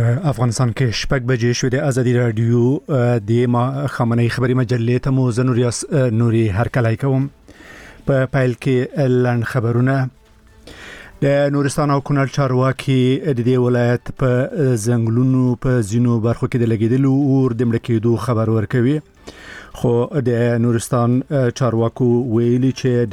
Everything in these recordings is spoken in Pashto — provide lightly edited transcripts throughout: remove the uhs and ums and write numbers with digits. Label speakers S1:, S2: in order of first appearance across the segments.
S1: افغانستان کې شپږ بجې شوې د ازادي رادیو د خامنه‌ای خبري مجلې ته مو نوري هرکلی کوم. په پایل کې لند خبرونه. د نورستان او کونړ چارواکي د دې ولایت په ځنګلونو په ځینو برخو کې د لګیدلو اور د مړ کېدو خبر ورکوي. خو د نورستان چارواکو ویلي چې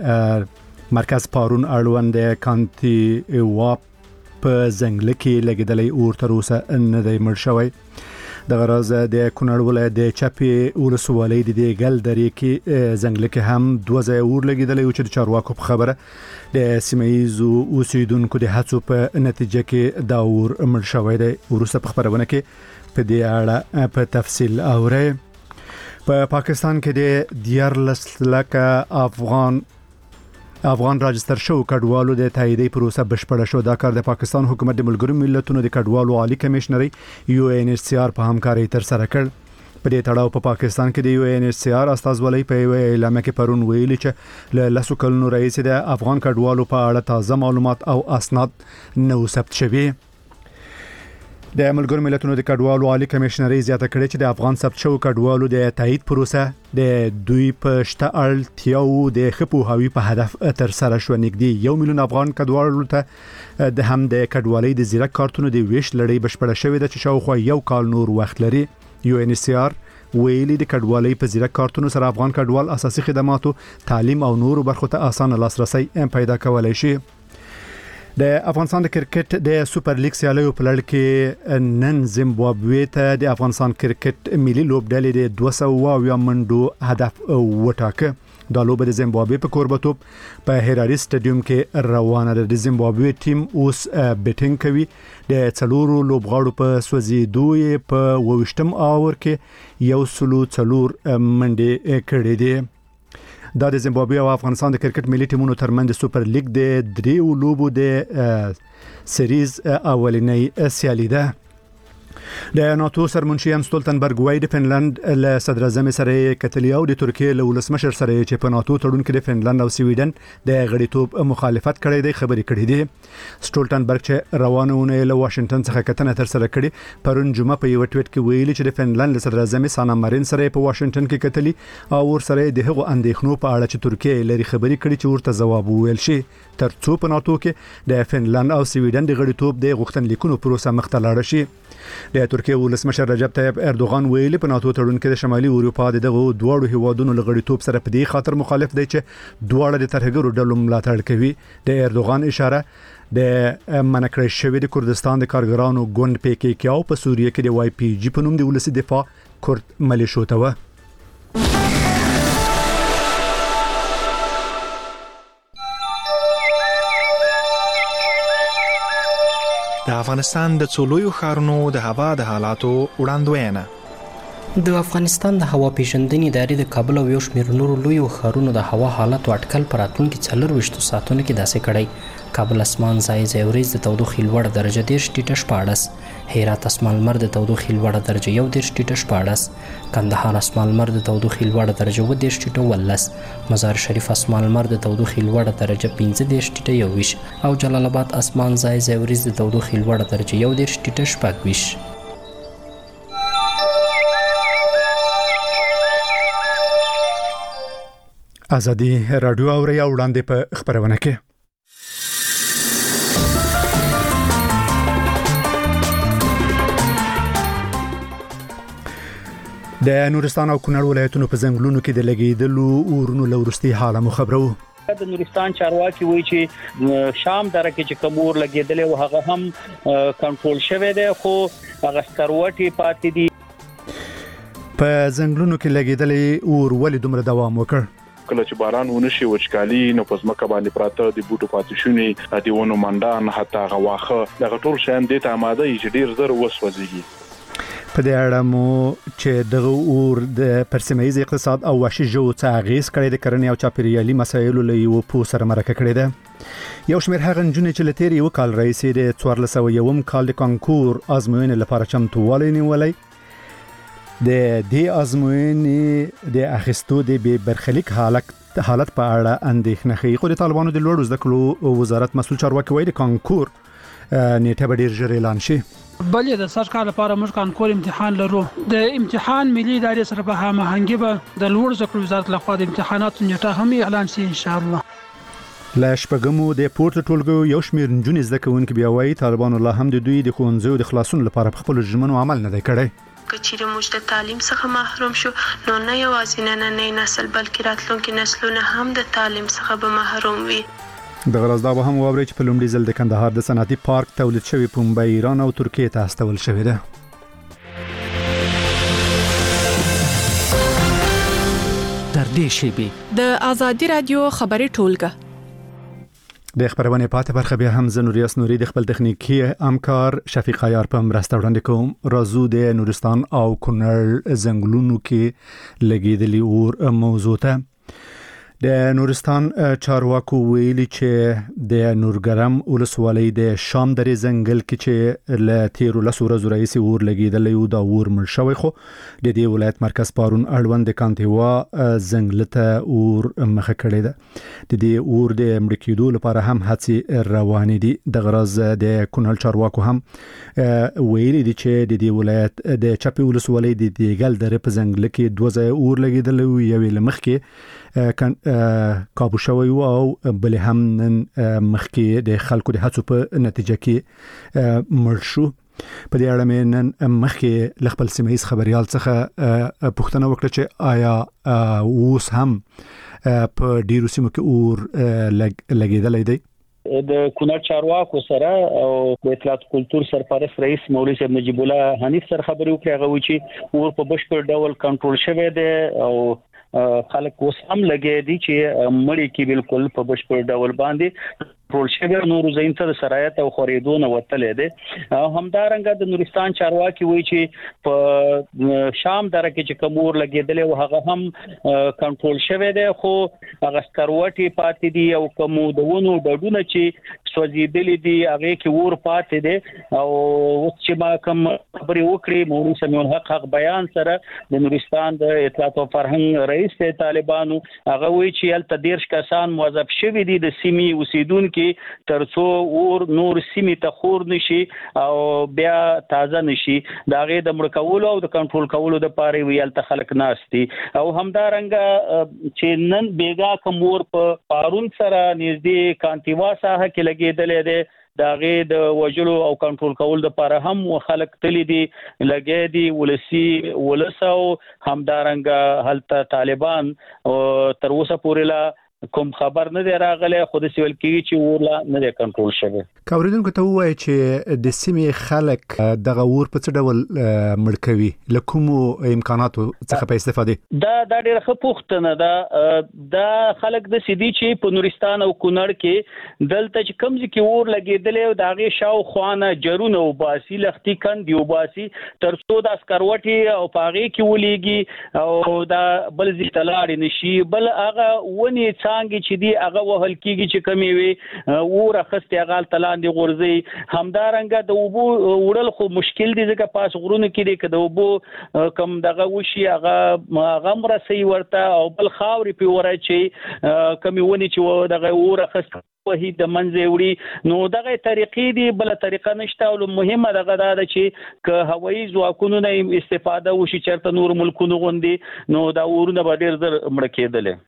S1: د مرکز پارون اړوند کانتي واپ په ځنګل کې لګیدلې اور تر اوسه نه دی مړ شوی. د غراز د کونړ ولایت د چپی ولسوالۍ د ګل درې کې ځنګل کې هم 2 ځای اور لګیدلې او چې چارواکو په خبره د سیمایزو اوسیدونکو د هڅو په نتیجه کې دا اور مړ شوی دی. ورسته په خبرونه کې په دې اړه په تفصیل اورئ. په پاکستان کې د 14 لک افغان راجستر شو کډوالو د تاییدي پروسه بشپړه شو. دا کار د پاکستان حکومت د ملګرو ملتونو د کډوالو عالی کمشنري UNHCR په همکاري تر سره کړ. په دې تړاو په پاکستان کې د UNHCR استازولۍ په اعلامیه کې پرون ویلي چې له لسو کلونو رئیس د افغان کډوالو په اړه تازه معلومات او اسناد نو ثبت شوي. د ملګرو ملتونو د کډوالو عالی کمشنري زیاته کړې چې د افغان ثبت شو کډوالو د تایید پروسه د دوی په شته اړتیاو د خپو هوی په هدف تر سره شو. نږدې 1 میلیون افغان کډوالو ته د هم د کډوالۍ د زیرک کارتونو د ویش لړۍ بشپړه شوې ده چې شاوخوا 1 کال نور وخت لري. UNHCR ویلي د کډوالۍ په زیرک کارتونو سره افغان کډوال اساسي خدماتو، تعلیم او نور برخو ته اسانه لاسرسي پیدا کولای شي. د افغانستان د کرکټ د سوپر لیګ سیالیو په لړ کې نن زیمبابوې ته د افغانستان کرکټ ملي لوبډلې د 200 منډو هدف وټاکه. دا لوبه د زیمبابوې په کوربتوب په هراري سټیډیوم کې روانه ده. د زیمبابوې ټیم اوس بیټینګ کوي. د څلورو لوبغاړو په سوځېدو په 28م اور کې 104 منډې کړې دي. دا د زیمبابوې او افغانستان د کرکټ ملي ټیمونو ترمنځ د سوپر لیګ د 3 لوبو د سریز اولنۍ سیالي ده. د ناتو سرمنشي ان ستولتنبرګ وای د فنلند له صدر اعظم سره کتلی او د ترکیه له ولسمشر سره چې په ناتو تړون کې د فنلند او سویډن د غړیتوب مخالفت کړی دی خبرې کړې دي. ستولتنبرګ چې روانونه له واشنگټن څخه کتنه تر سره کړي پرون جمعه په یو ټویټ کې ویلي چې د فنلند له صدر اعظم سانا مارین سره په واشنگټن کې کتلی او ور سره د هغو اندېښنو په اړه چې ترکیه لري خبرې کړي چې ورته جواب وویل شي ترڅو په ناتو کې د فنلند او سویډن د غړیتوب د غوښتنلیکونو پروسه مخته لاړه شي. د ترکیه ولسمشر رجب طیب اردوغان ویلي په ناتو تړون کې د شمالي اروپا دغه دوړو هیوادونو لغړیتوب سره په دې خاطر مخالف دی چې دوړه د ترهګرو ډلو ملاتړ کوي. د اردوغان اشاره د منکړې شوی د کردستان د کارګرانو ګوند PKK او په سوریه کې د YPG په نوم د ولسی دفاع کورد ملیشو ته و.
S2: د افغانستان د څولویو ښارونو د هوا د حالاتو وړاندوینه.
S3: د افغانستان د هوا پیژندنې ادارې د کابل او یو شمېر نورو لویو ښارونو د هوا حالت اټکل په راتلونکي 24 ساعتونو کې داسې کړی. کابل اسمان ځای ورځ د تودوخې لوړه درجه 10 ټیټه 14، هرات اسمان لمر د تودوخې لوړه درجه 11 ټیټه 14، کندهار اسمان لمر د تودوخې لوړه درجه 10 ټیټه 19، مزار شریف اسمان لمر د تودوخې لوړه درجه 15 ټیټه 21 او جلال آباد اسمان ځای ورځ د تودوخې لوړه درجه 11 ټیټه 24.
S1: ازادي رادیو او ریا وړاندې په خبرونه کې د نورستان او کونړ ولایتونو په ځنګلونو کې د لګیدلو اورونو لورستي حاله مو خبرو.
S4: د نورستان چارواکي وایي چې شام دره کې چې کوم اور لګیدل او هغه هم کنټرول شوی دی خو هغه ستروټي پاتې دي.
S1: په ځنګلونو کې لګیدلې اور ولې دومره دوام وکړ؟
S5: کله چې باران ونشي وچکالي نو په ځمکه باندې پراته د بوټو پاتې شونې د ونو منډان حتی غواخه دغه ټول شیان د ته آماده چې ډیر زر وسوځي.
S1: په دې اړه مو چې دغه اور د پرسیمایي اقتصاد او وحشي ژوو څخه اغیز کړی د کرنې او چاپیریالي مسایلو له یو پوه سره مرکه کړې ده. یو شمېر هغه نجونې چې له تیر یو کال راهیسې د 1401 کال د کانکور ازموینې لپاره چمتووالی نیولی د دې ازموینې د اخیستو د بې برخلیک حالت په اړه اندېښنه ښیي. خو د طالبانو د لوړو زده کړو وزارت مسؤل چارواکي وایي د کانکور نیټه به ډېر ژر اعلان شي.
S6: بلې د سر کال لپاره موږ کانکور امتحان لرو د امتحان ملي ادارې سره په هماهنګي به د لوړ زده کړو وزارت لخوا د امتحاناتو نیټه هم اعلان شي ان شاء الله.
S1: لا شپږمو د پورته ټولګو یو شمېر نجونې زده کوونکي بیا وایي طالبانو لا هم د دوی د ښوونځیو د خلاصون لپاره په خپلو ژمنو عمل نه دی کړی.
S7: کچېرې موږ د تعلیم څخه محروم شو نو نه یوازې نننی نسل بلکې راتلونکي نسلونه هم د تعلیم څخه به محروم وي.
S1: د غرض دا به هم واوري چې په لومړي ځل د کندهار د صنعتي پارک تولید شوی پنبه ایران او ترکیې ته استول شوې ده.
S8: در دې شیبې
S9: د آزادي رادیو خبري ټولګه
S1: د خبرونه پاتې برخه بیا هم زنوریاس نوري د خپل تخنیکی همکار شفیق عیار په مرسته وړاندې کوم. راځو د نورستان او کونړ زنګلونو کې لګیدلی اور موضوع ته. د نورستان چارواکو ویلي چې د نورګرم ولسوالۍ د شام درې ځنګل کې چې ل تیرو لسو ورځو راهیسې اور لګیدلی او دا اور مړ شوی خو د دې ولایت مرکز پارون اړوند د کانتیوا ځنګل ته اور مخه کړې ده. د دې اور د مړ کېدو لپاره هم هڅې روانې دي. د غرض د کونړ چارواکو هم ویلي دي چې د دې ولایت د چپی ولسوالۍ د دیګل درې په ځنګل کې دوه ځای اور لګیدلی او یو لمخ کې کابو شوی او بل هم نن مخکې د خلکو د هڅو په نتیجه کې مړ شو. په دې اړه مې نن مخکې ل خپل سیمه ایز خبريال څخه پوښتنه وکړه چې آیا اوس هم په ډیرو سیمو کې اور لګیدلی دی.
S4: د کونړ چارواکو سره او د اطلاعات کلتور سرپرست رئیس مولوی صاحب نجیب الله حنیف سره خبرې وکړې. هغه وایي چې اور په بشپړ ډول کنټرول شوی دی او خلک اوس هم لګي دي چې مړی کې بالکل په بشپړ ډول باندې کنټرول شوی نور زین ته سرایت او خریدو نه وتلې دي. همدارنګه د نورستان چارواکي وایي چې په شام دره کې چې کوم اور لګیدل او هغه هم کنټرول شوی دی خو هغه سکروټي پاتې دي او کوم دونو ډډونه چې سوځیدلې دي هغه کې اور پاتې دي او اوس چې ما کوم خبرې وکړې مولوی سمیع الحق بیان سره د نورستان د اطلاعات او فرهنګ رئیس طالبانو هغه وایي چې الته 10 کسان موظف شوي دي د سیمې اوسیدونکو ترڅو اور نور سیمې ته خور نشي او بیا تازه نشي دا غي د مړ کولو او د کنټرول کولو د پاره ویل ته خلک ناشتي او همدارنګه چې نن بیګا کوم اور په پارون سره نږدې کانتیوا ساحه کې لګیدلې ده دا غي د وجلو او کنټرول کول د لپاره هم خلک تللی دي لګي دي ولسو همدارنګه هلته طالبان تر اوسه پورې لا کوم خبر نه دی راغلی خو د سیول کېږي چې ورلا نه دی کنټرول شوی.
S1: کاوریدونکو ته وایي چې د سیمې خلک دغه اور په څه ډول مړ کوي له کومو امکاناتو څخه په استفاده
S4: دا ډېر ښه پوښتنه دا خلک د سیدي چې په نورستان او کونړ کې دلته چې کوم ځکه اور لګیدل او داغه شاو خوانه جرونه او باسي لختي کندي او باسي ترڅو د اسکروټي او پاغي کې ولېږي او دا بل ځتلاړ نشي بل هغه ونی څنګه چې دی هغه وهل کیږي چې کمی وي اور اخستي هغه تلاندې غورځي همدارنګه د وبو وړل خو مشکل دي ځکه پاس غرونه کې دی کده وبو کم دغه وشي هغه غمره سي ورته او بل خاوري په ورچي کمی ونی چې دغه اور اخست وهي د منځ وړي نو دغه طریقې دی بل طریقه نشته او مهمه دغه دا چې ک هوایي ځواکونو نه استفاده وشي چرته نور ملکونو غوندي نو دا ورونه به ډېر زر مړ کېدل.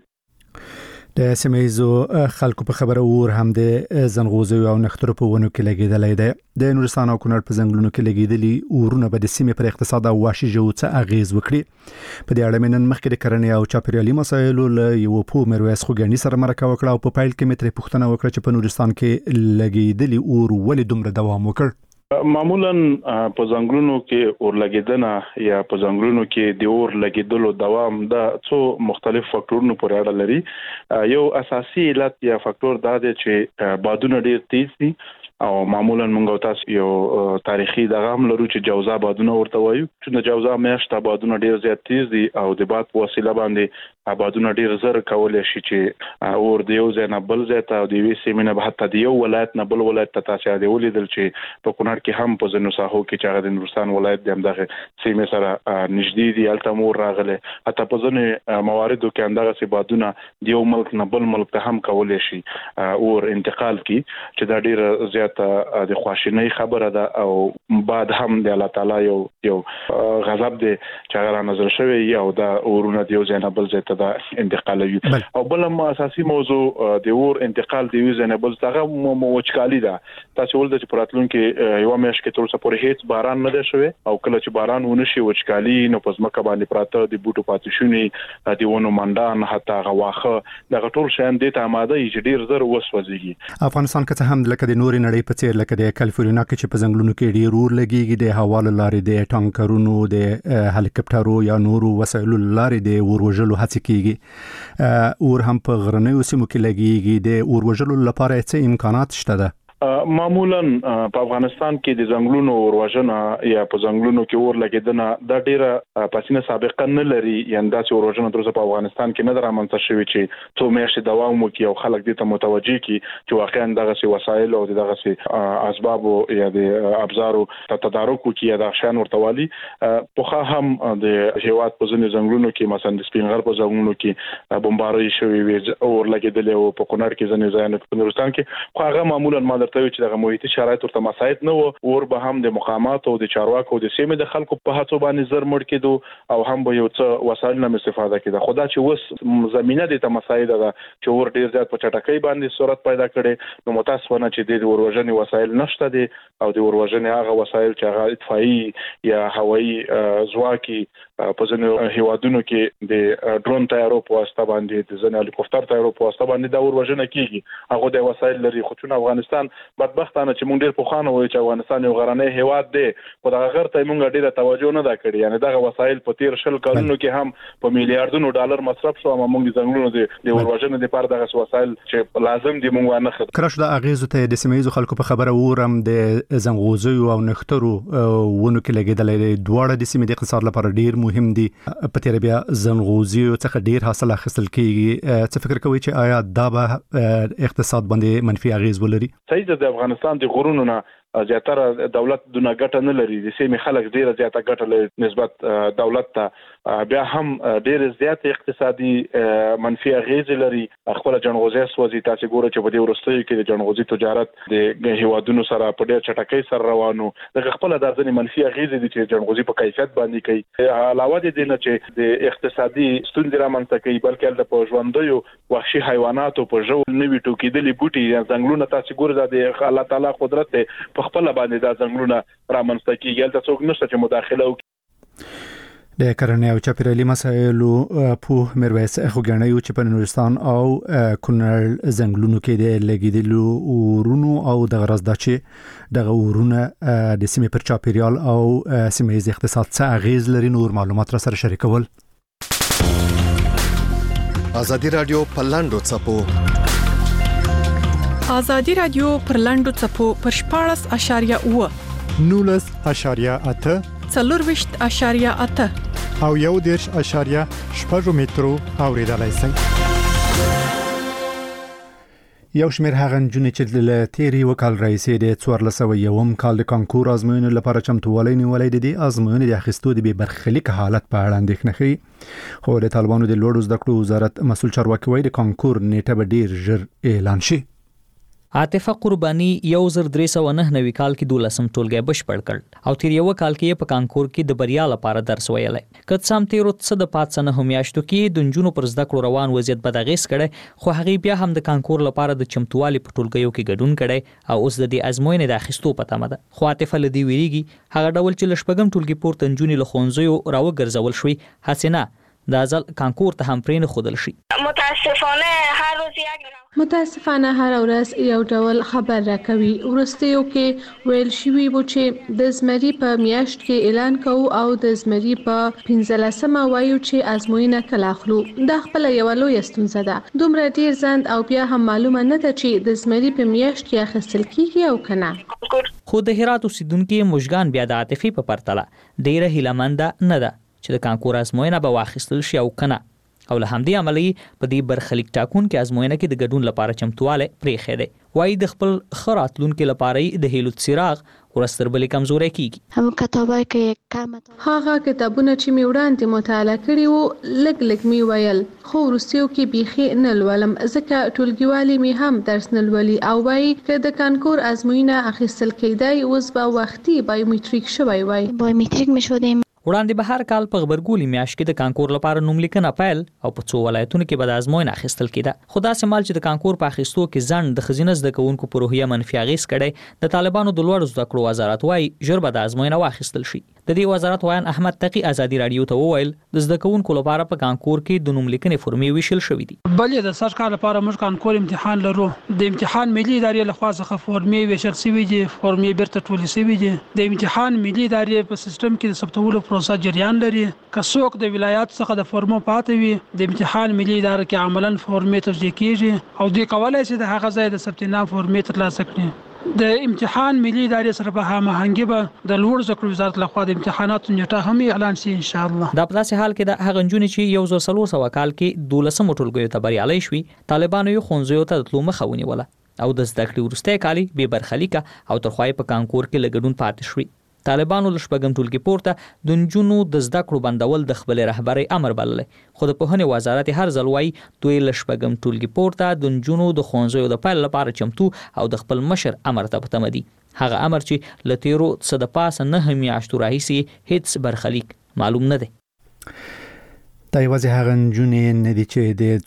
S1: د سیمایزو خلکو په خبره اور هم د زنغوزو او نخترو په ونو کې لګیدلې ده. د نورستان او کونړ په ځنګلونو کې لګیدلي اورونه به د سیمې پر اقتصاد او وحشي ژوو څه اغیز وکړي. په دې اړه نن مخکې د کرنې او چاپیریالي مسایلو له یو په میرویس خوګانی سره مرکه وکړه او په پایل کې متر پوښتنه وکړه چې په نورستان کې لګیدلي اور ولې دومره دوام وکړ.
S5: معمولا په ځنګلونو کې اور لګیدنه یا په ځنګلونو کې د اور لګیدلو دوام د څو مختلف فاکټورونو پورې اړه لري. یو اساسي علت یا فاکټور دا دی چې بادونه ډیر تیز دي او معمولا موږ تاسو یو تاریخي دغه هم لرو چې جوزا بادونه ورته وایو چې د جوزا میاشت بادونه ډیر زیات تیز دي او د باد په وسیله باندې بادونه ډیر زر کولای شي چې اور د یو ځای نه بل ځای ته د وی سیمینه به حتی د یو ولایت نه بل ولایت ته تاسو د ولیدل چې په کونړ کې هم په ځینو ساحو کې چې هغه د نورستان ولایت د همدغه سیمې سره نږدې دي الته مور راغله حتی په ځینو مواردو کې همدغه سي بادونه د یو ملک نه بل ملک ته هم کولای شي اور انتقال کی چې دا ډیر زیات زیاته د خواشینۍ خبره ده او بعد هم د الله تعالی یو غضب دی چې هغه نظر شوی او دا اورونه د یو ځای نه بل ځای ته د انتقالوي او بل اساسي موضوع د اور انتقال د یو ځای نه بل ځای ته وچکالي ده. تاسو ولدا چې پراتلونکو یو میاشت کې تر اوسه پورې هیڅ باران نه دی شوی او کله چې باران ونه شي وچکالي نو په ځمکه باندې پراته د بوټو پاتې شونی د ونو منډان حتی غواخه د ټول شیان د ته آماده چې ډیر زر وسوځي.
S1: افغانستان کې هم لکه د نورې نړۍ په څیر لکه د کالیفورنیا کې چې په ځنګلونو کې ډیر اور لګيږي د هوا لارې د ټانکرونو د هلیکاپټرو یا نورو وسایلو لارې د اور وژلو هڅې کیږي. اور هم په غرنیو سیمو کې لګيږي. د اور وژلو لپاره څه امکانات شته ده؟
S5: معمولا په افغانستان کې د ځنګلونو اوروژنه یا په ځنګلونو کې اور لګیدنه د ډیره پسینه سابقه نه لري. یعنی دا چې اوروژنه تر اوسه په افغانستان کې نه درامنځته شوی چې څو میاشتې دوام وکړي او خلک دې ته متوجي کی چې واقعا دغه وسایل او دغه اسباب یا د ابزارو تدارک وکړي یا د شان ورتوالي. په هم د هیواد په ځینې ځنګلونو کې مثلا د سپینغر په ځنګلونو کې بمباري شوی وي اور لګیدل او په کونړ کې ځینې ځایونه په نورستان کې خو هغه معمولا ته چې دغه محیطي شرایط ورته مساعد نه وو اور به هم د مقامات او د چارواکو د سیمې د خلکو په هڅو باندې زر مړ کېدو او هم به یو څه وسایل نه استفاده کېده. خو دا چې وس زمينه د ته مساعد ده چې اور ډیر زیات په چټکۍ باندې صورت پیدا کړي نو متاسفانه چې د اوروژنې وسایل نشته دي او د اوروژنې هغه وسایل چې هغه اطفائي یا هوایي ځواکي په ځینو هیوادونو کې د ډرون تیارو په واسطه باندې د ځینو هلیکوپټر تیارو په واسطه باندې د اوروژنې کیږي. هغه د وسایل لري خو چې افغانستان بدبختانه چې مونږ ډیر په خانه وای چې افغانستان یو غرنی هیواد دی خو دا غیر ته مونږ ډیره توجه نه دا کړې. یعنی دغه وسایل په تیر شل کلونو کې هم په میلیارډونو ډالر مصرف شو. مونږ ځنګلونو د اوروژنې لپاره دغه وسایل چې لازم دي مونږ نه خدای
S1: کړه. د اغیزو ته د سیمایي خلکو په خبره ورم د زنغوزي او نخترو ونو کې لګیدلې دواړه د سیمې د اقتصاد لپاره ډیر مهم دي. په تیر بیا زنغوزي څخه ډیر حاصل اخیستل کیږي. څه فکر کوي چې آیا دا به اقتصاد باندې منفي اغیز ولري؟
S5: صحیح ده. افغانستان د غرونو نه زیاتره دولت دونه ګټه نه لري. د سیمې خلک ډیره زیاته ګټه لري نسبت دولت ته. بیا هم ډیره زیاته اقتصادي منفي اغیز لري. خپل جنغوزي سوځي. تاسو ګورئ چې په دې ورستیو کې د جنغوزي تجارت د هیوادونو سره په ډیر چټکۍ سره روانو. د خپل د ځنې منفي اغیز دي چې جنغوزي په کیفیت باندې کوي. علاوه د دې نه چې د اقتصادي ستونزې رامنځته کوي بلکې د ژوندیو وحشي حیواناتو په ژوند نوي ټوکېدلي بوټي یا ځنګلونه تاسو ګورئ د الله تعالی قدرت په خپل باندې دا څنګه رامنځته کیږي. البته څوک نشته چې مداخله وکړي.
S1: د کرنې او چاپیریالي مسایلو په مرویس خوګنیو چې په نورستان او کونړ ځنګلونو کې د لګیدلو اورونو او د غرض دچې د اورونه د سیمې پر چاپیریال او سیمې اقتصاد څخه اغیز لري. نور معلومات را سره شریکول.
S10: ازادي رادیو په لاندو چپو
S9: ازادي رادیو پر لاندو چپو پر 14.9
S11: 19.8
S9: 4.8
S11: او 1.8 مترو اوریدلای شئ.
S1: یو شمېر هغه نجونې چې له تیری وکال رئیسې د 1401 کال د کانکور ازموینې لپاره چمتووالی نیولې د دې ازموینې د اخیستو د بې برخلیک حالت په اړه اندېښنه ښیي. خو د طالبانو د لوړو زده کړو وزارت مسؤل چارواکي وایي د کانکور نیټه به ډیر ژر اعلان شي.
S12: عاطفه قرباني 1399 کال کې 12م ټولګي بشپړ کړ او تیر یو کال کې په کانکور کې د بریا لپاره درس ویلای. کله سم تیرو څه د پاتسنه همیاشتو کې د جنونو پر زده کړو روان وضعیت بدغیس کړي خو هغه بیا هم د کانکور لپاره د چمتووالي په ټولګیو کې ګډون کړي او اوس د دې ازموینې د اخیستو پته مده. خو عاطفه لدی ویریږي هغه ډول چې لشپګم ټولګي پورته جنونې له خونځیو راوګرځول شوی حسنه د ازل کانکور ته هم پرې نه خودل شي.
S13: متاسفانه هر ورځ یو ډول خبر راکوي. ورستیو کې ویل شوی و چې د زمری په میاشت کې اعلان کوو او د زمری په 15مه وایو چې ازموینه کله اخلو. دا خپل یو لوی ستونزه ده. دومره ډیر ځند او بیا هم معلومه نه ده چې د زمری په میاشت کې اخیستل کیږي او کنه.
S12: خو د هرات اوسیدونکو مشګان بیا د عاطفي په پرتله ډیره هیلمنده نه ده چې د کانکور ازموینه به واخیستل شي او کنه. او له همدې عملی په دې برخلیک ټاکونکو ازموینه کې د ګډون لپاره چمتواله پرېښی دی. وایي د خپل ښه راتلونکي لپاره د هیلو څراغ ورستربلې کمزوری کیږي.
S13: هغه کتابونه چې مې وړاندې مطالعه کړي وو لږ مې ویل، خو وروستیو کې بیخي نه لولم ځکه ټولګیوالي مې هم درس نه لولي او وایي که د کانکور ازموینه اخیستل کېدای اوس به وختي بایومټریک شوی وای.
S14: بایومټریک مې شو دی.
S12: وړاندې به هر کال په غبرګولي میاشت کې د کانکور لپاره نوملیکنه پیل او په څو ولایتونو کې به د ازموینه اخیستل کېده. خو داسې مال چې د کانکور په اخیستو کې ځنډ د ښځینه زده کوونکو په روحیه منفي اغېز کړی، د طالبانو د لوړو زده کړو وزارت وایي ژر به د ازموینه واخیستل شي. د دې وزارت وایي احمد تقی ازادي رادیو ته وویل د زده کوونکو لپاره په کانکور کې د نوملیکنې فورمې ویشل شوې دي.
S6: بلې د سر کال لپاره موږ کانکور امتحان لرو. د امتحان ملي ادارې لخوا څخه فورمې ویشل شوې دي، فورمې بیرته ټولې شوې دي. د امتحان ملي ادارې په سیستم کې د ثبتولو پروسه جریان لري. که څوک د ولایت څخه د فورمو پاتې وي، د امتحان ملي اداره کې عملاً فورمې توزیع کیږي او دوی کولای شي د هغه ځای د ثبت نام فورمې ترلاسه کړي. د امتحان ملي ادارې سره په هماهنګي به د لوړ زده کړو وزارت لخوا د امتحاناتو نیټه هم اعلان شي ان شاء الله.
S12: دا په داسې حال کې د هغه نجونې چې 1400 کال کې 12 ټولګیو ته بریالۍ شوي، طالبانو یې ښوونځیو ته د تلو مخه ونیوله او د زده کړې وروستی کال بې برخلیکه او تر خوا یې په کانکور کې له ګډون پاتې شوي. طالبانو له شپږم ټولګي پورته د نجونو د زده کړو بندول د خپل رهبرۍ امر بللی، خو د پوهنې وزارت هر ځل وایي دوی له شپږم ټولګي پورته د نجونو د ښوونځیو د پیل لپاره چمتو او د خپل مشر امر ته په تمه دي. هغه امر چې له تیرو څه د پاسه 9 میاشتو راهیسې هیڅ برخلیک معلوم نه دی.
S1: دا یوازې هغه نجونې نه دي چې د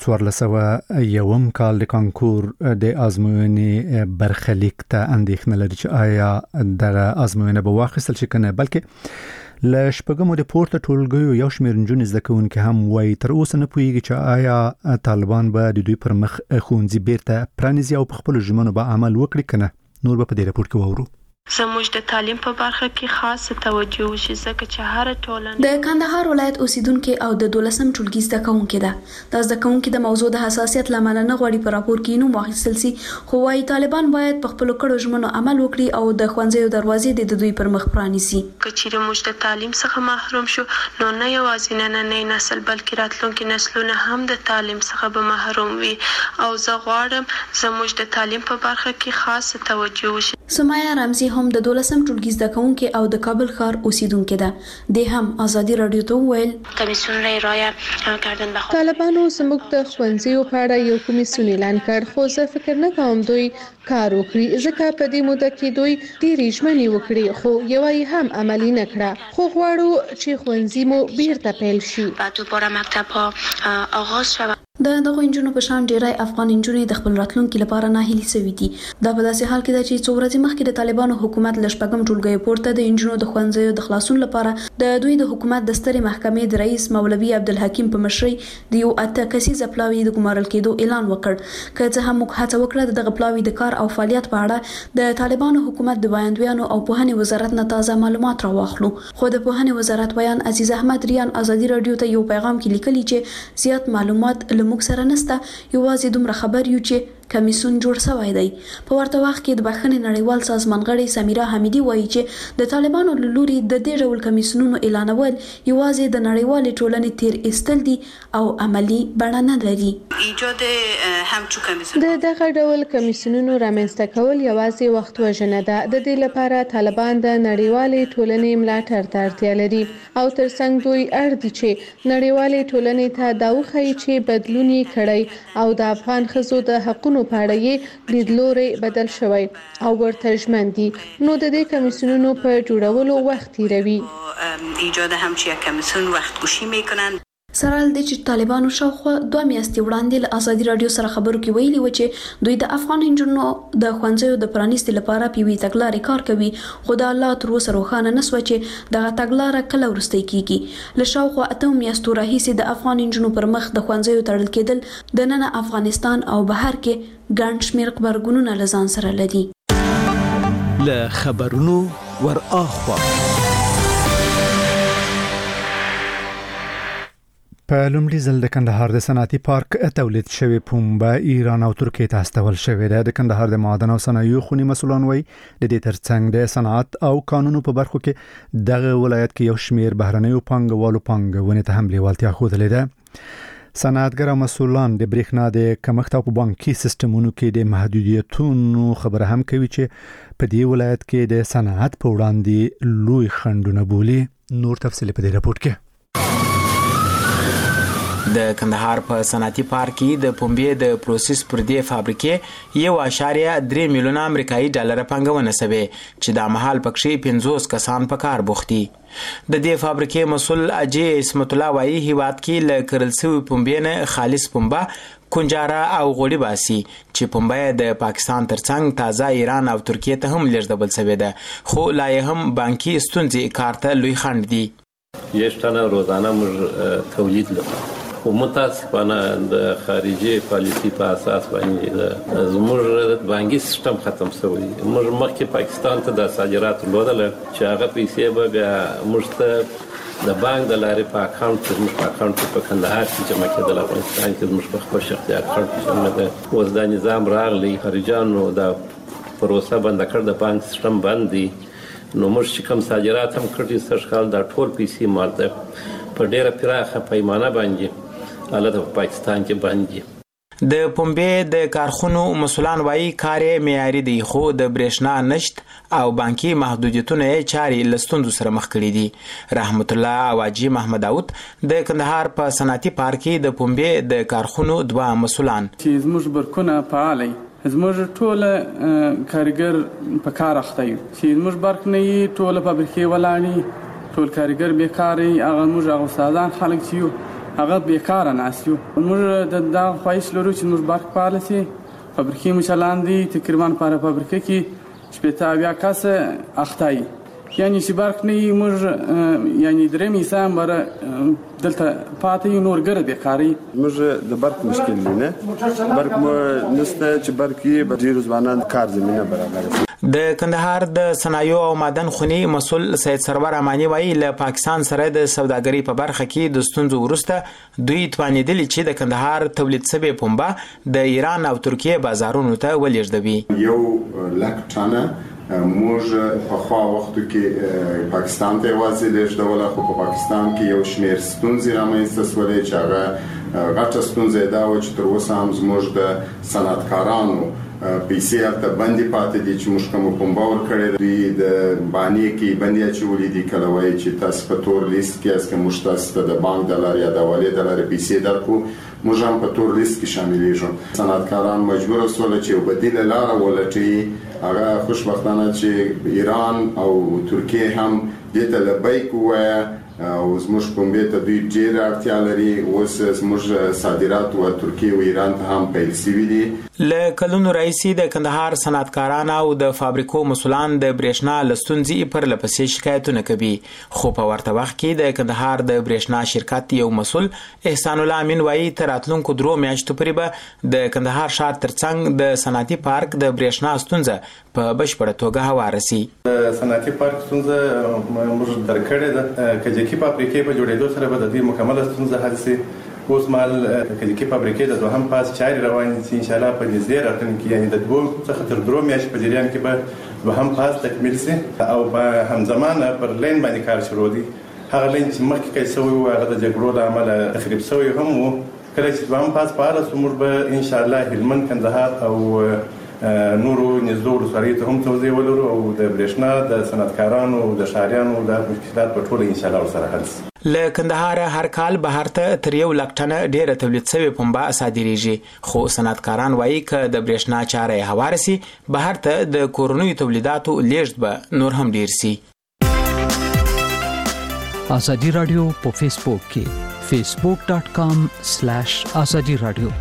S1: 1401 کال د کانکور د ازموینې برخلیک ته اندېښنه لري چې آیا دغه ازموینه به واخیستل شي که نه، بلکې له شپږمو د پورته ټولګیو یو شمېر نجونې زده کوونکي هم وایي تر اوسه نه پوهېږي چې آیا طالبان به د دوی پر مخ ښوونځي بیرته پرانیزي او په خپلو ژمنو به عمل وکړي که نه. نور به په دې راپور کې واورو.
S7: زموږ د تعلیم په برخه کې خاص توجه وشي ځکه چې هر ټولنه
S14: د کندهار ولایت اوسیدونکو او د 12م ټولګي زده کوونکو ده د زده کوونکو د موضوع د حساسیت لامل نه غوړي په راپور کې نو واخیستل سي، خو وايي طالبان باید په خپل کړو ژمنو عمل وکړي او د ښوونځیو دروازې د دوی پر مخ پرانیسي.
S7: کچېره موږ د تعلیم څخه محروم شو نو نه یوازې نننی نسل بلکې راتلونکي نسلونه هم د تعلیم څخه به محروم وي او زه غواړم زموږ د تعلیم په برخه کې خاص توجه وشي.
S14: سمایا رمزي هم د 12م ټولګي زده کوونکي او د کابل ښار اوسیدونکو ده. د هم ازادي رادیو ته ویل
S7: کمیسیون رایه کردن به
S13: طالبانو زموږ د ښوونځیو په اړه یو کمیسیون اعلان کړ، خو زه فکر نه کوم دوی کار وکړي ځکه په دې موده کې دوی ډېرې ژمنې وکړي خو یوه یې هم عملي نه کړه. خو غواړو چې ښوونځي مو بیرته پیل شي.
S7: دوباره مکتب ها آغاز شود.
S14: د دغه انجونو په شان ډیری افغان انجونې د خپل راتلونکي لپاره ناهیلي شوي دي. دا په داسې حال کې ده چې څو ورځې مخکې د طالبانو حکومت له شپږم ټولګي پورته د انجونو د ښوونځیو د خلاصون لپاره د دوی د حکومت د سترې محکمې د رئیس مولوي عبدالحکیم په مشرۍ د یو 8 کسیزه پلاوي د ګمارل کېدو اعلان وکړ. که څه هم موږ هڅه وکړه دغه پلاوي د کار او فعالیت په اړه د طالبانو حکومت د وایندویانو او پوهنې وزارت نه تازه معلومات راواخلو، خو د پوهنې وزارت ویان عزیز احمد ریان ازادي رادیو ته یو پیغام کې لیکلي چې زیات معلومات له موږ سره نشته، یوازې دومره خبر یو چې کمیسیون جوړ شوی دی. په ورته وخت کې د بخښنې نړیوال سازمان غړي سمیرا حمیدي وایي چې د طالبانو له لوري د دې ډول کمیسیونونو اعلانول یوازې د نړیوالې ټولنې تیر ایستل دي او عملی بڼه نه لري.
S15: ایجاد همچو کمیسیون
S13: د دغه ډول کمیسیونونو رامنځته کول یوازې وخت وژنه ده. د دې لپاره طالبان د نړیوالې ټولنې ملاتړ ته اړتیا لري او ترڅنګ دوی اړ دي چې نړیوالې ټولنې ته دا وښيي چې بدلون یې کړی او د افغان ښځو د حقونو په اړه یې لیدلوری بدل شوی او ورته ژمن دي، نو د دې کمیسیونونو په جوړولو وخت تیروي.
S15: ایجاد همچین کمیسیون وقت گوشی میکنن.
S14: سره ل دې چې طالبانو شاوخوا 2 میاشتې وړاندې له ازادي رادیو سره خبرو کې ویلي و چې دوی د افغان انجونو د ښوونځیو د پرانیستي لپاره پیوي تګلارې کار کوي، خو د الله تر اوسه روښانه نه شوه چې دغه تګلاره کله وروستۍ کیږي. له شاوخوا 8 میاشتو راهیسې د افغان انجونو پر مخ د ښوونځیو تړل کېدل د نن افغانستان او بهر کې ګڼ شمېر غبرګونونه له ځان سره لري.
S8: له خبرونو ور اخوا
S1: په لومړي ځل د کندهار د صنعتي پارک تولید شوی پنبه ایران او ترکیه ته استول شوې ده. د کندهار د معدن او صنایعو خونی مسؤلان وایي د دې ترڅنګ د صنعت او قانونو په برخو کې دغه ولایت کې یو شمېر بهرنیو پانګوالو پانګونې ته هم لیوالتیا ښودلې ده. صنعتګر او مسؤلان د برېښنا د کمښت او په بانکي سیستمونو کې د محدودیتونو خبره هم کوي چې په دې ولایت کې د صنعت په وړاندې لوی خنډونه بولي. نور تفصیل په دې راپورټ کې.
S16: د کندهار په صنعتي پارک کې د پنبې د پروسس پر دې فابریکې 1.3 میلیون امریکایي ډالر پانګونه شوه چې د مهال پکې 50 کسان په کار بوختي. د دې فابریکې مسؤل اجي اسمت الله وايي هیواد کې ل کرل سوي پنبې نه خالص پنبه کنجاره او غوړي باسي چې پنبه د پاکستان ترڅنګ تازه ایران او ترکیه ته هم لیږدول شوې ده خو لا هم بانکي ستونزې کارته لوی خنډ دي.
S17: یشتنه روزانه موږ تولید لرو خو متاسفانه د خارجي پالیسي په اساس باندې زموږ بانکي سیستم ختم شوی. موږ مخکې پاکستان ته د صادرات لودل چې هغه پیسې به بیا موږ ته د بانک د لارې په اکاونټ کې موږ په اکاونټ په کندهار کې جمع کېدل. افغانستان کې موږ په خپل شخصي اکاونټ کې جمع ده. اوس دا نظام راغلی خارجانو د پروسه بند کړ د بانک سیستم باندې نو موږ چې کوم صادرات هم کړی سرخال دا ټول پیسې مالته په ډیره پراخه پیمانه باندې حالت په پاکستان کې باندې.
S16: د پنبې د کارخونو مسؤلان وايي کار معیاري دی خو د برېښنا نشت او بانکي محدودیتونه چاري لستوندو سره مخ کړي دي. رحمت الله اواجی محمد داود د کندهار په صنعتي پارک کې د پنبې د کارخونو دوه مسؤلان
S18: چې زموږ برکونه فعالي زموږ ټول کارګر په کار اخته یو چې زموږ برک نه ټول فابریکې ولاړې ټول کارګر بیکاري هغه موږ هغه استادان خلک چې هغه بیکاره ناسیو. موږ د خواهش لرو چې موږ برق فعال شي. فابریکې مو چلان دي تقریبا په فابریکه کې 80 کس اخته یعنی چې برق نه موږ یعنی درې میسان بر دلته پاتې نور ګر بیکاري.
S19: موږ د برق مشکل نه برق مو نسته چې برق یې به ډیر ځوانان کار زمينه برابر.
S16: د کندهار د صنایع او معدن خونی مسؤل سید سرور امانی وایي له پاکستان سره د سوداګرۍ په برخه کې د ستونزو وروسته دوی توانیدل چې د کندهار تولید شوی پنبه د ایران او ترکیه بازارونو ته ولېږدوي.
S20: یو لک ټانه موږ په خوا وختو کې پاکستان ته یوازې لیږدول خو په پاکستان کې یو شمېر ستونزې رامنځته شولې چې هغه غټه ستونزه دا و چې تر اوسه هم زموږ د صنعتکارانو پیسې هلته بندي پاتې دي چې موږ کوم پنبه ورکړې دوی د بانې کې بندي اچولې دي. کله وایي چې تاسو په تور لیست کې یاست که موږ تاسو ته د بانک د لارې یا د حوالې د لارې پیسې درکړو موږ هم په تور لیست کې شاملېږو. صنعتکاران مجبور شول چې یو بدیله لاره ولټوي. هغه خوشبختانه چې ایران او ترکیه هم دې ته لبیک ووایه او زموږ پنبې ته دوی ډېره اړتیا لري. اوس زموږ صادرات و ترکیه او ایران ته هم پیل شوي دي.
S16: له کلونو راهیسې د کندهار صنعتکاران او د فابریکو مسؤلان د برېښنا له ستونزې پرله پسې شکایتونه کوي خو په ورته وخت کې د کندهار د برېښنا شرکت یو مسؤل احسان الله امین وایي تر راتلونکو 2 میاشتو پورې به د کندهار ښار ترڅنګ د صنعتي پارک د برېښنا ستونزه په بشپړه توګه هواره شي.
S21: د صنعتي پارک ستونزه موږ درکړې ده کجکي فابریکې په جوړېدو سره به د دې مکمله ستونزه حل شي. اوس مال کجکي فابریکې د دوهم پاس چاري روان دي ان شاء الله په نږدې راتلونکي یعنی د 2 څخه تر 3 میاشتې په جریان کې به دوهم پاس تکمیل شي او په همزمانه پر لین باندې کار شروع دي. هغه لین چې مخکې کې شوی و هغه د جګړو له امله تخریب شوی هم و. کله چې دوهم پاس فعال شو موږ به ان شاء الله هلمند کندهار او نورو نږدې ولسوالیو ته هم توزیع ولرو او د برېښنا د صنعتکارانو او د ښاریانو د مشکلات په ټوله ان شاء الله ورسره حل شي.
S16: له کندهار هر کال بهر ته تر 1 لک ټنه ډیره تولید شوی پنبه صادریږي خو صنعتکاران وایي ک د برېښنا چاره هواره سي بهر ته د کورنیو تولیداتو لیږد به نور هم ډیر سي.
S8: ازادي رادیو په فیسبوک کې facebook.com/azadi radio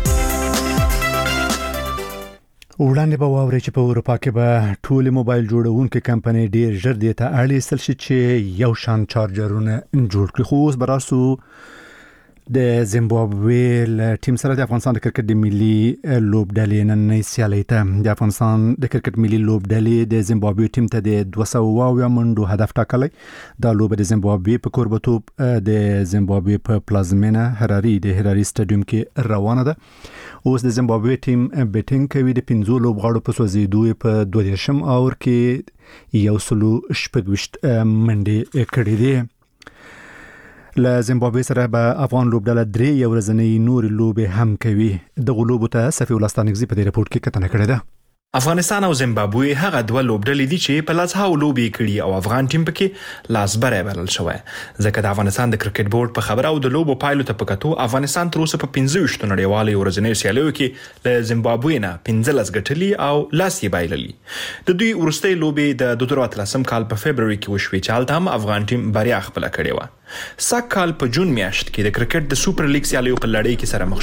S1: وړاندې به واوري چې په اروپا کې به ټول موبایل جوړونکو کمپنۍ ډیر ژر دې ته اړ ایستل شي چې یو شان چارجرونه جوړ کړي. خو اوس براسو د زیمبابوې له ټیم سره د افغانستان د کرکټ د ملي لوبډلې نن سیالي ته د افغانستان د کرکټ ملي لوبډلې د زیمبابوې ټیم ته د 200 منډو هدف ټاکلی. دا لوبه د زیمبابوې په کوربتوب د زیمبابوې په پلازمینه هراري د هراري سټاډیوم کې روانه ده. اوس د زیمبابوې ټیم بیټینګ کوي د 15 لوبغاړو په سوځېدو په 22 اور کې 126 منډې کړې دي. له زیمبابوې سره به افغان لوبډله 3 ورځنۍ نور لوبې هم کوي. د غلوبو ته صفي ولستانګزي په دې رپورت کې کتنه کړې ده.
S2: افغانستان او زیمبابوې هغه دوه لوبډلې دي چې په لاسهاو لوبې کړي او افغان ټیم پکې لاسبری بلل شوی. ځکه د افغانستان د کرکټ بورډ په خبره او د لوبو پایلو ته پکاتو افغانستان تر اوسه په 25 نړیوالو ورځنیو سیالیو کې له زیمبابوې نه 15 ګټلي او لاس یې بایللي. د دوی ورستۍ لوبې د 2013 کال په فبرवरी کې وشوې چې هلته هم افغان ټیم بریا خپله کړې وه. سږ کال په جون میاشت کې د کرکټ د سوپر لیګ سیالیو په لړۍ کې سره مخ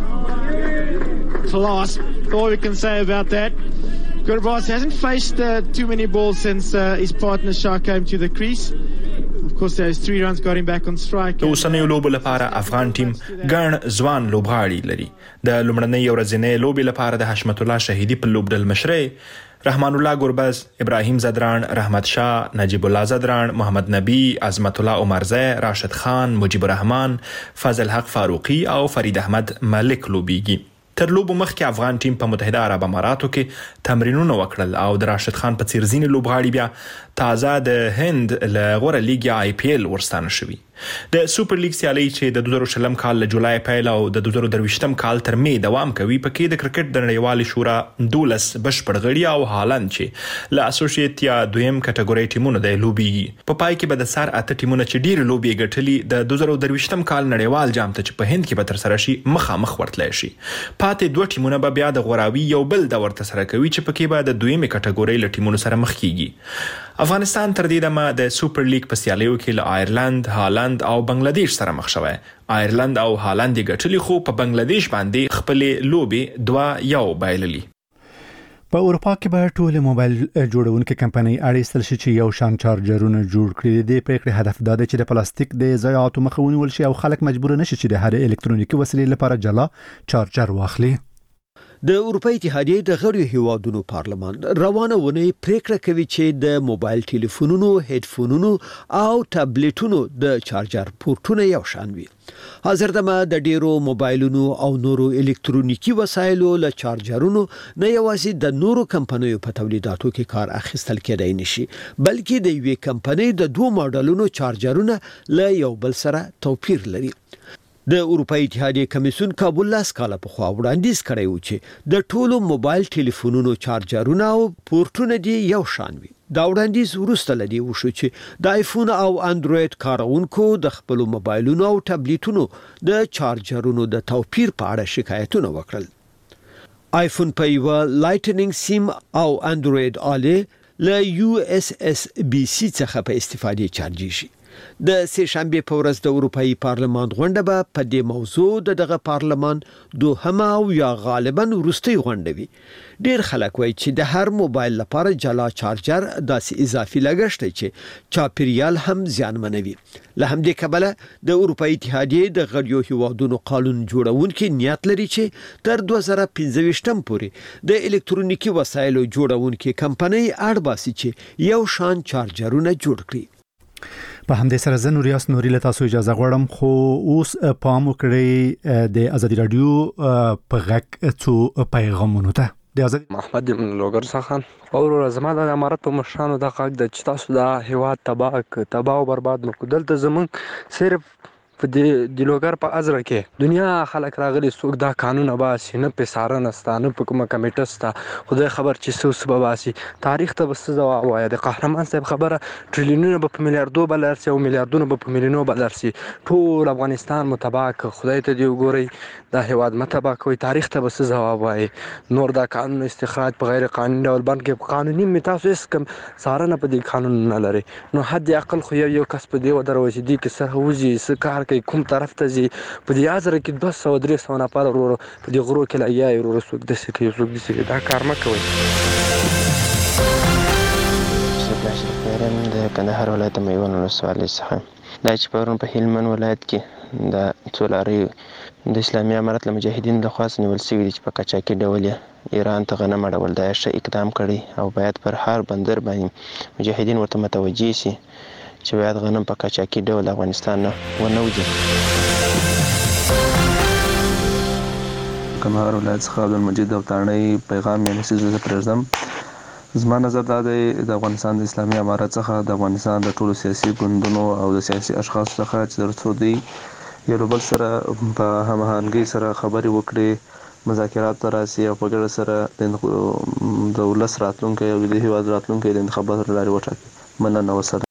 S2: شوي.
S22: Class, all we can say about that. Gurabas hasn't faced too many balls since his partner Shah came to the crease. Of course, those 3 runs got him back on strike.
S2: د اوسنیو لوبو لپاره افغان ټیم ګڼ ځوان لوبغاړي لري. د لومړنۍ ورځنۍ لوبې لپاره د حشمت الله شهیدي په لوبډل مشرۍ رحمان الله ګربز، ابراهیم زدران، رحمت شاه، نجیب الله زدران، محمد نبی، عظمت الله عمرزی، راشد خان، مجیب الرحمن، فضل حق فاروقی او فرید احمد ملک لوبیږي. تر لوبو مخکې افغان ټیم په متحده عرب اماراتو کې تمرینونه وکړل او د راشد خان په څیر ځینې لوبغاړي بیا تازه د هند له غوره لیګ IPL ورستانه شوي. د سوپر لیګ سیالي چې د 2020 کال له جولای پیل او د 2023 کال تر می دوام کوي، پکې د کرکټ د نړیوالې شورا 12 بشپړ غړي او هالند چې له اسوسییټ یا دویم کټګوري ټیمونو د لوبي په پای کې به د سر 8 ټیمونه چې ډیر لوبي ګټلي د 2023 کال نړیوال جام ته چې په هند کې به تر سره شي مخامخ ورتلای شي. پاتې دوه ټیمونه به بیا د غوراوي یو بل دور ته سره کوي چې پکې به د دویمه کټګوري له ټیمونو سره مخ کیږي. افغانستان تر دې دمه د سوپر لیګ په سیالیو کې له آیرلند، هالند او بنگلاديش سره مخ شوی. آیرلند او هالند ګټلي خو په بنگلاديش باندې خپلې لوبې 2-1 بایللي.
S1: په اروپا کې به ټول موبایل جوړونکو کمپنۍ اړیستل شي چې یو شان چارجرونه جوړ کړي. د پریکړې هدف دا دی چې د پلاستیک د ضایعاتو مخه ونیول شي او خلک مجبور نشي چې د هر الکترونیکي وسیلې لپاره جلا چارجر واخلي.
S23: د اروپای اتحادیې د غړو هیوادونو پارلمان روانه ونه پریکړه کوي چې د موبایل ټلیفونونو، هډفونونو او ټابلیټونو د چارجر پورټونه یو شان وي. حاضر دمه د ډیرو موبایلونو او نورو الکترونیکی وسایلو له چارجرونو نه یوازې د نورو کمپنیو په تولیداتو کې کار اخیستل کېدای نشي، بلکې د یوې کمپنۍ د دوه ماډلونو چارجرونه له یو بل سره توپیر لري. د اروپای اتحادیې کمیسیون کابل لاس کاله په خوا وړاندیز کړی و چې د ټولو موبایل ټلیفونونو چارجرونه او پورټونه دی یو شان وي. دا وړاندیز وروسته لدی وشو چې د آیفون او انډراید کارونکو د خپل موبایلونو او ټابلیټونو د چارجرونو د توپیر په اړه شکایتونه وکړل. آیفون په یو لایټنینګ سیم او انډراید آله له USB-C څخه په استفادې چارجي شي. د سه شنبه په ورځ د اروپאי پارلمان غونډه به په دې موضوع دغه پارلمان دوهمه او یا غالبا وروستي غونډه وي. ډیر خلک وایي چې د هر موبایل لپاره جلا چارجر داسې اضافي لګښت چې چاپیریال هم زیانمنوي. له همدې کبله د اروپאי اتحادیې د غړو هیوادونو قانون جوړونکي نیت لري چې تر 2025 پورې د الکترونیکی وسایلو جوړونکي کمپنۍ اړباسي چې یو شان چارجرونه جوړ کړي.
S1: په همدې سره زه نوریاس نوري له تاسو اجازه غواړم، خو اوس پام وکړئ د ازادي رادیو په غږ څو پیغامونو ته. د ازادي
S24: محمد ابن لوګر څخه او زما د امارت په مشرانو د غږ د چې تاسو د هیواد تباہ او برباد مکو دلته زمون صرف په د لوګر په ازره کې دنیا خلک راغلي څوک دا قانون باسي نه په سارنه ستانه په کومه کمیټه ستا خدای خبر چې څه سبب باسي. تاریخ ته بس ځواب وایي د قهرمان صاحب خبره ټریلیونونه په میلیارډو بلارسي او میلیارډونو په میلیونو بلارسي ټول افغانستان متباک خدای ته دی وګوري دا هیواد متباک کوي. تاریخ ته بس ځواب وایي. نور دا قانون استخراج په غیر قانوني ډول باندې قانوني میتاسو اس کم سارنه په دې قانون نه لري. نو حد عقل خو یو کس په دی ودروي چې دی کې سره وځي سکار کوم طرف ته زی په دې ازره کې 200-300 نفر ورو په دې غرو کې لایي ورو څوک د سکه څوک د سکه دا کار مکوي.
S25: د کندهار ولایت میوند ولسوالۍ څخه دا چې پرون په هلمند ولایت کې د څولاري د اسلامي امارت له مجاهدین له خاص نیول شوی چې په کچاکي ډول ایران ته غنم اړول دا ښه اقدام کړي او باید پر هر بندر باندې مجاهدین ورته متوجي شي چې باید غنم په کچاکي ډول افغانستان نه ونوځي.
S26: کندهار ولایت څخه عبدالمجید او تانړی پیغام یې نسیزه پرېږدم
S3: زما نظر دا دی د افغانستان د اسلامي امارت څخه د افغانستان د ټولو سیاسي ګوندونو او د سیاسي اشخاصو څخه چې ترڅو دوی یو بل سره په هماهنګۍ سره خبرې وکړي، مذاکرات ته راسي او په ګډه سره د ولس راتلونکی او د هیواد راتلونکی د انتخاباتو له لارې وټاکي. مننه. وسلام.